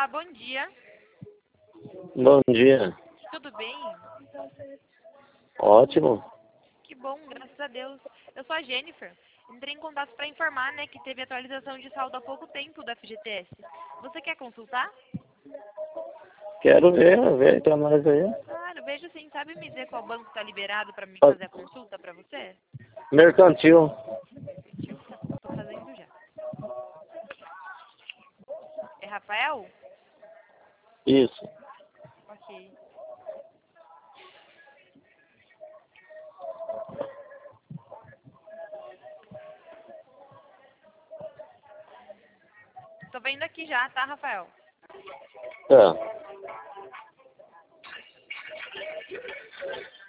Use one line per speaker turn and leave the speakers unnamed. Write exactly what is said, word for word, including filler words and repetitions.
Olá, bom dia.
Bom dia.
Tudo bem?
Ótimo.
Que bom, graças a Deus. Eu sou a Jennifer. Entrei em contato para informar, né, que teve atualização de saldo há pouco tempo da F G T S. Você quer consultar?
Quero ver, ver pra nós aí.
Claro, vejo sim. Sabe me dizer qual banco está liberado para me
Ah.
fazer a consulta para você?
Mercantil.
Tio, tá bom, tô fazendo já. É Rafael?
Isso.
Ok. Tô vendo aqui já, tá, Rafael?
Tá.